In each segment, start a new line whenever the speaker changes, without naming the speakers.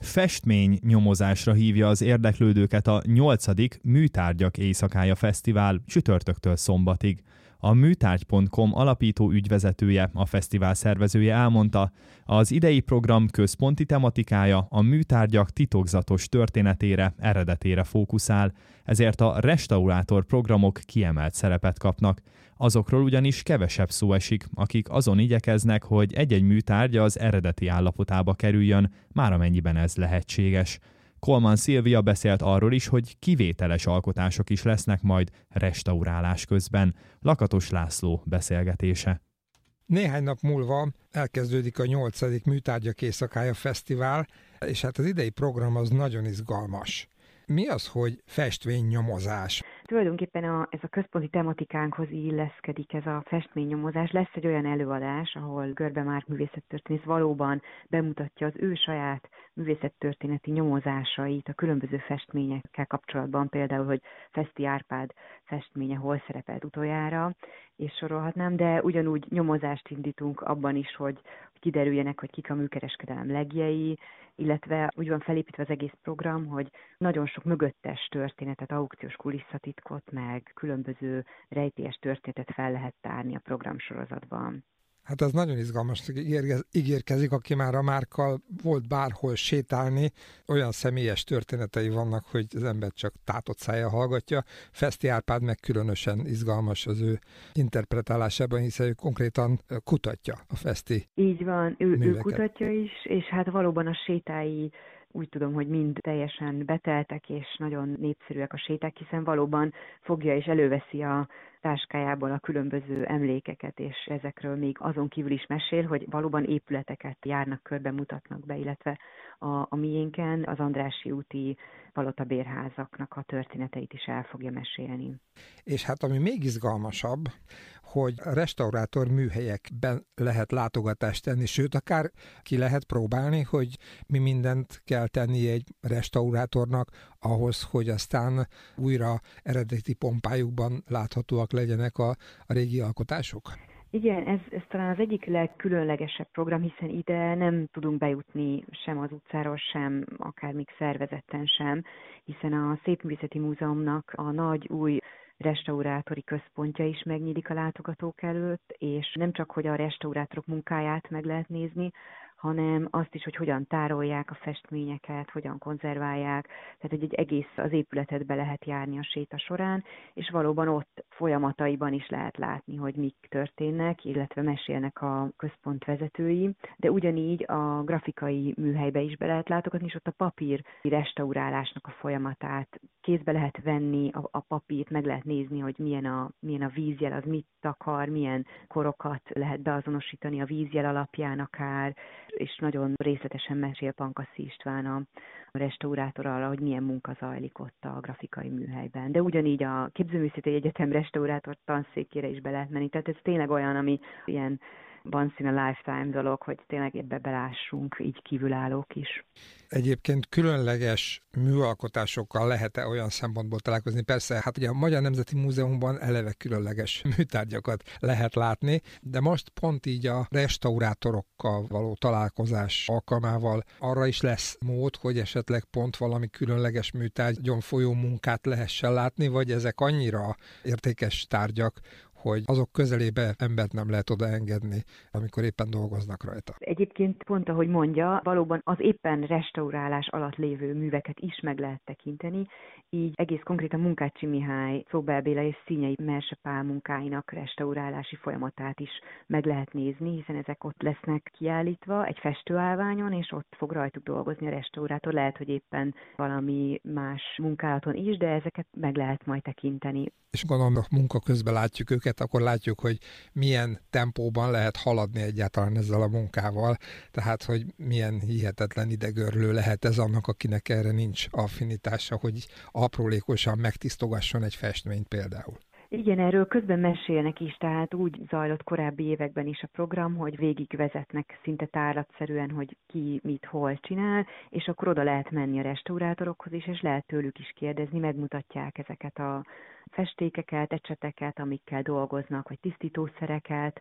festmény nyomozásra hívja az érdeklődőket a 8. Műtárgyak éjszakája fesztivál csütörtöktől szombatig. A műtárgy.com alapító ügyvezetője, a fesztivál szervezője elmondta, az idei program központi tematikája a műtárgyak titokzatos történetére, eredetére fókuszál, ezért a restaurátor programok kiemelt szerepet kapnak. Azokról ugyanis kevesebb szó esik, akik azon igyekeznek, hogy egy-egy műtárgy az eredeti állapotába kerüljön, már amennyiben ez lehetséges. Kolman Szilvia beszélt arról is, hogy kivételes alkotások is lesznek majd restaurálás közben. Lakatos László beszélgetése.
Néhány nap múlva elkezdődik a 8. Műtárgyak éjszakája fesztivál, és hát az idei program az nagyon izgalmas. Mi az, hogy festménynyomozás?
Tulajdonképpen ez a központi tematikánkhoz illeszkedik ez a festménynyomozás. Lesz egy olyan előadás, ahol Görbe Márk művészettörténész valóban bemutatja az ő saját művészettörténeti nyomozásait a különböző festményekkel kapcsolatban, például, hogy Feszti Árpád festménye hol szerepelt utoljára, és sorolhatnám, de ugyanúgy nyomozást indítunk abban is, hogy kiderüljenek, hogy kik a műkereskedelem legjei, illetve úgy van felépítve az egész program, hogy nagyon sok mögöttes történetet, aukciós kulisszatitkot, meg különböző rejtélyes történetet fel lehet tárni a programsorozatban.
Hát ez nagyon izgalmas, ígérkezik, aki már a Márkkal volt bárhol sétálni, olyan személyes történetei vannak, hogy az ember csak tátott szájjal hallgatja. Feszti Árpád meg különösen izgalmas az ő interpretálásában, hiszen ő konkrétan kutatja a Feszti.
Így van, ő kutatja is, és hát valóban a sétái úgy tudom, hogy mind teljesen beteltek, és nagyon népszerűek a séták, hiszen valóban fogja és előveszi a táskájából a különböző emlékeket, és ezekről még azon kívül is mesél, hogy valóban épületeket járnak körbe, mutatnak be, illetve a miénken az Andrássy úti palotabérházaknak a történeteit is el fogja mesélni.
És hát ami még izgalmasabb, hogy restaurátor műhelyekben lehet látogatást tenni, sőt, akár ki lehet próbálni, hogy mi mindent kell tenni egy restaurátornak ahhoz, hogy aztán újra eredeti pompájukban láthatóak legyenek a régi alkotások.
Igen, ez talán az egyik legkülönlegesebb program, hiszen ide nem tudunk bejutni sem az utcáról, sem akár még szervezetten sem, hiszen a Szépművészeti Múzeumnak a nagy új restaurátori központja is megnyílik a látogatók előtt, és nem csak, hogy a restaurátorok munkáját meg lehet nézni, hanem azt is, hogy hogyan tárolják a festményeket, hogyan konzerválják, tehát egy egész az épületet be lehet járni a séta során, és valóban ott folyamataiban is lehet látni, hogy mik történnek, illetve mesélnek a központ vezetői, de ugyanígy a grafikai műhelybe is be lehet látogatni, és ott a papír restaurálásnak a folyamatát kézbe lehet venni, a papírt meg lehet nézni, hogy milyen a vízjel, az mit takar, milyen korokat lehet beazonosítani a vízjel alapján akár, és nagyon részletesen mesél Pankaszi István a restaurátor arra, hogy milyen munka zajlik ott a grafikai műhelyben. De ugyanígy a Képzőművészeti Egyetem restaurátor tanszékére is be lehet menni. Tehát ez tényleg olyan, ami ilyen once in a lifetime dolog, hogy tényleg ebbe belássunk, így kívülállók is.
Egyébként különleges műalkotásokkal lehet-e olyan szempontból találkozni? Persze, hát ugye a Magyar Nemzeti Múzeumban eleve különleges műtárgyakat lehet látni, de most pont így a restaurátorokkal való találkozás alkalmával arra is lesz mód, hogy esetleg pont valami különleges műtárgyon folyó munkát lehessen látni, vagy ezek annyira értékes tárgyak, hogy azok közelébe embert nem lehet oda engedni, amikor éppen dolgoznak rajta.
Egyébként pont ahogy mondja, valóban az éppen restaurálás alatt lévő műveket is meg lehet tekinteni, így egész konkrétan Munkácsi Mihály, Czóbel Béla és Színyei Merse Pál munkáinak restaurálási folyamatát is meg lehet nézni, hiszen ezek ott lesznek kiállítva egy festőállványon, és ott fog rajtuk dolgozni a restaurátor. Lehet, hogy éppen valami más munkálaton is, de ezeket meg lehet majd tekinteni.
És gondolom, hogy munka közben látjuk őket, akkor látjuk, hogy milyen tempóban lehet haladni egyáltalán ezzel a munkával, tehát, hogy milyen hihetetlen idegörlő lehet ez annak, akinek erre nincs affinitása, hogy aprólékosan megtisztogasson egy festményt például.
Igen, erről közben mesélnek is, tehát úgy zajlott korábbi években is a program, hogy végigvezetnek szinte tárlatszerűen, hogy ki mit hol csinál, és akkor oda lehet menni a restaurátorokhoz is, és lehet tőlük is kérdezni, megmutatják ezeket a festékeket, ecseteket, amikkel dolgoznak, vagy tisztítószereket,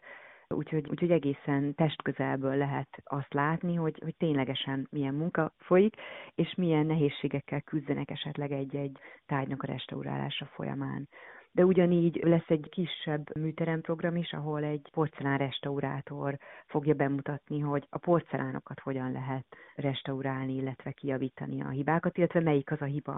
Úgyhogy egészen testközelből lehet azt látni, hogy ténylegesen milyen munka folyik, és milyen nehézségekkel küzdenek esetleg egy-egy tárgynak a restaurálása folyamán. De ugyanígy lesz egy kisebb műteremprogram is, ahol egy porcelánrestaurátor fogja bemutatni, hogy a porcelánokat hogyan lehet restaurálni, illetve kijavítani a hibákat, illetve melyik az a hiba,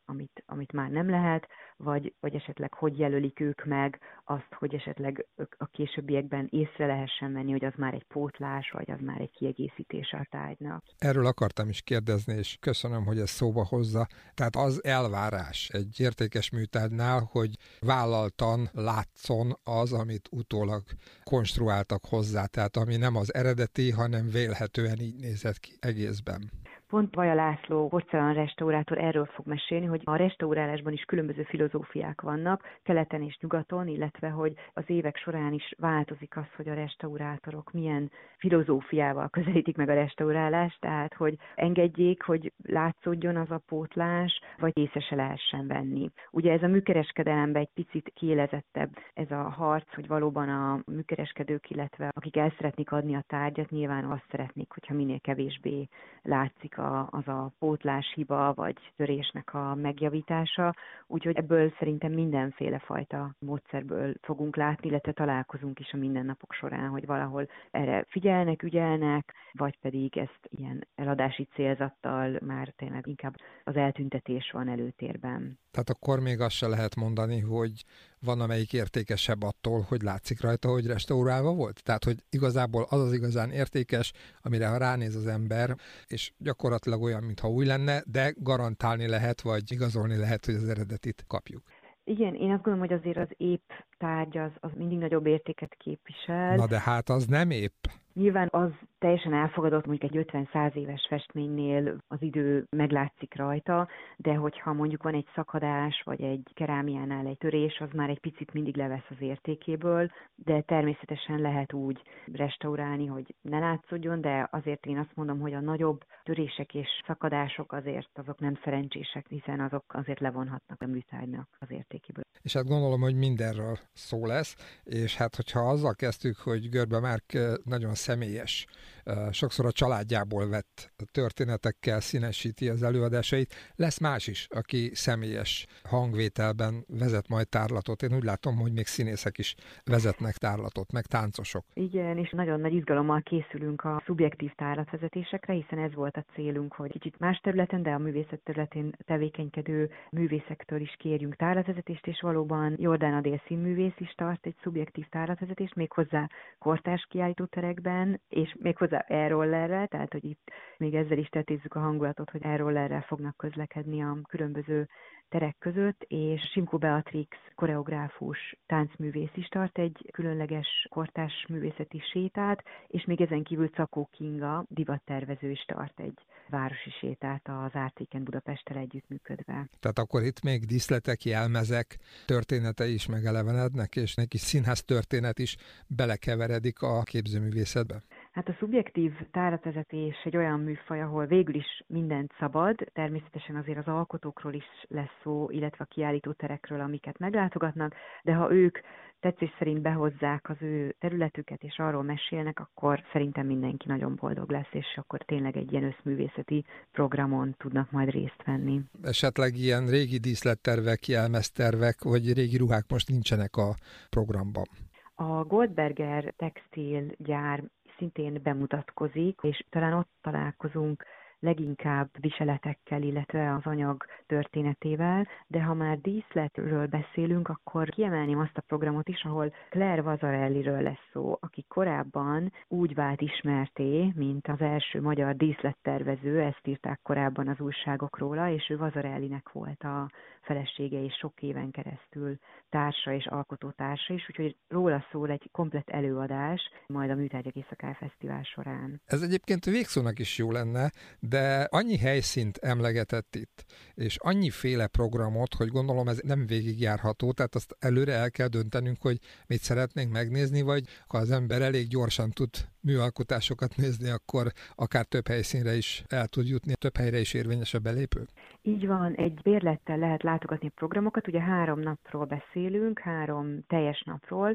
amit már nem lehet, vagy esetleg hogy jelölik ők meg azt, hogy esetleg a későbbiekben észre lehessen venni, hogy az már egy pótlás, vagy az már egy kiegészítése a tárgynak.
Erről akartam is kérdezni, és köszönöm, hogy ezt szóba hozza. Tehát az elvárás egy értékes műtárgynál, hogy vállaltan látszon az, amit utólag konstruáltak hozzá, tehát ami nem az eredeti, hanem vélhetően így nézett ki egészben.
Pont Vaja László porcelánrestaurátor erről fog mesélni, hogy a restaurálásban is különböző filozófiák vannak, keleten és nyugaton, illetve hogy az évek során is változik az, hogy a restaurátorok milyen filozófiával közelítik meg a restaurálást, tehát hogy engedjék, hogy látszódjon az a pótlás, vagy észre se lehessen venni. Ugye ez a műkereskedelemben egy picit kiélezettebb ez a harc, hogy valóban a műkereskedők, illetve akik el szeretnék adni a tárgyat, nyilván azt szeretnék, hogyha minél kevésbé látszik az a pótláshiba vagy törésnek a megjavítása, úgyhogy ebből szerintem mindenféle fajta módszerből fogunk látni, illetve találkozunk is a mindennapok során, hogy valahol erre figyelnek, ügyelnek, vagy pedig ezt ilyen eladási célzattal már tényleg inkább az eltüntetés van előtérben.
Tehát akkor még azt se lehet mondani, hogy van amelyik értékesebb attól, hogy látszik rajta, hogy restaurálva volt? Tehát, hogy igazából az igazán értékes, amire ha ránéz az ember, és gyakorlatilag olyan, mintha új lenne, de garantálni lehet, vagy igazolni lehet, hogy az eredetit kapjuk.
Igen, én azt gondolom, hogy azért az épp tárgy az mindig nagyobb értéket képvisel.
Na de hát az nem épp.
Nyilván az teljesen elfogadott, mondjuk egy 50-100 éves festménynél az idő meglátszik rajta, de hogyha mondjuk van egy szakadás, vagy egy kerámiánál egy törés, az már egy picit mindig levesz az értékéből, de természetesen lehet úgy restaurálni, hogy ne látszódjon, de azért én azt mondom, hogy a nagyobb törések és szakadások azért azok nem szerencsések, hiszen azok azért levonhatnak a műtárgynak az értékéből.
És hát gondolom, hogy mindenről szó lesz, és hát hogyha azzal kezdtük, hogy Görbe Márk nagyon személyes, sokszor a családjából vett történetekkel színesíti az előadásait, lesz más is, aki személyes hangvételben vezet majd tárlatot. Én úgy látom, hogy még színészek is vezetnek tárlatot, meg táncosok.
Igen, és nagyon nagy izgalommal készülünk a szubjektív tárlatvezetésekre, hiszen ez volt a célunk, hogy kicsit más területen, de a művészet területén tevékenykedő művészektől is kérjünk tárlatvezetést, és valóban Jordán Adél színművész is tart egy szubjektív tárlatvezetést, méghozzá kortárs kiállítóterekben, és méghozzá e-rollerrel, tehát hogy itt még ezzel is tetézzük a hangulatot, hogy e-rollerrel fognak közlekedni a különböző terek között, és Simko Beatrix koreográfus táncművész is tart egy különleges kortárs művészeti sétát, és még ezen kívül Czakó Kinga divattervező is tart egy városi sétát az Art Weekend Budapesttel együttműködve.
Tehát akkor itt még díszletek, jelmezek története is megelevenednek, és neki színház történet is belekeveredik a képzőművészetbe?
Hát a szubjektív tárlatvezetés egy olyan műfaj, ahol végül is mindent szabad, természetesen azért az alkotókról is lesz szó, illetve a kiállítóterekről, amiket meglátogatnak, de ha ők tetszés szerint behozzák az ő területüket, és arról mesélnek, akkor szerintem mindenki nagyon boldog lesz, és akkor tényleg egy ilyen összművészeti programon tudnak majd részt venni.
Esetleg ilyen régi díszlettervek, jelmeztervek, vagy régi ruhák most nincsenek a programban?
A Goldberger textilgyár szintén bemutatkozik, és talán ott találkozunk leginkább viseletekkel, illetve az anyag történetével, de ha már díszletről beszélünk, akkor kiemelném azt a programot is, ahol Claire Vazarelliről lesz szó, aki korábban úgy vált ismerté, mint az első magyar díszlettervező, ezt írták korábban az újságok róla, és ő Vazarellinek volt a felesége, és sok éven keresztül társa és alkotótársa is, úgyhogy róla szól egy komplett előadás, majd a Műtárgyak Éjszakája Fesztivál során.
Ez egyébként végszónak is jó lenne, de annyi helyszínt emlegetett itt, és annyiféle programot, hogy gondolom ez nem végigjárható, tehát azt előre el kell döntenünk, hogy mit szeretnénk megnézni, vagy ha az ember elég gyorsan tud műalkotásokat nézni, akkor akár több helyszínre is el tud jutni, több helyre is érvényes a belépő.
Így van, egy bérlettel lehet látogatni a programokat, ugye 3 napról beszélünk, 3 teljes napról,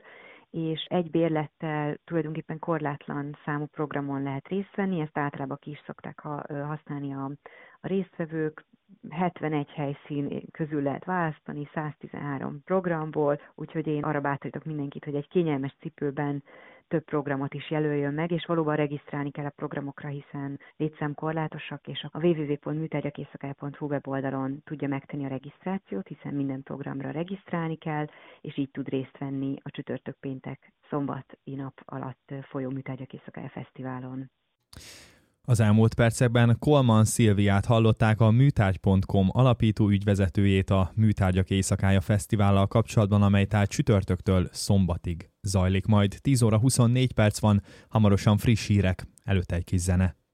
és egy bérlettel tulajdonképpen korlátlan számú programon lehet részt venni, ezt általában ki is szokták használni a résztvevők. 71 helyszín közül lehet választani 113 programból, úgyhogy én arra bátorítok mindenkit, hogy egy kényelmes cipőben több programot is jelöljön meg, és valóban regisztrálni kell a programokra, hiszen létszámkorlátosak, és a www.műtárgyakéjszakája.hu weboldalon tudja megtenni a regisztrációt, hiszen minden programra regisztrálni kell, és így tud részt venni a csütörtök, péntek, szombati nap alatt folyó Műtárgyak Éjszakája Fesztiválon.
Az elmúlt percekben Kolman Szilviát hallották, a műtárgy.com alapító ügyvezetőjét a Műtárgyak Éjszakája Fesztivállal kapcsolatban, amely tehát csütörtöktől szombatig zajlik majd. 10 óra 24 perc van, hamarosan friss hírek, előtte egy kis zene.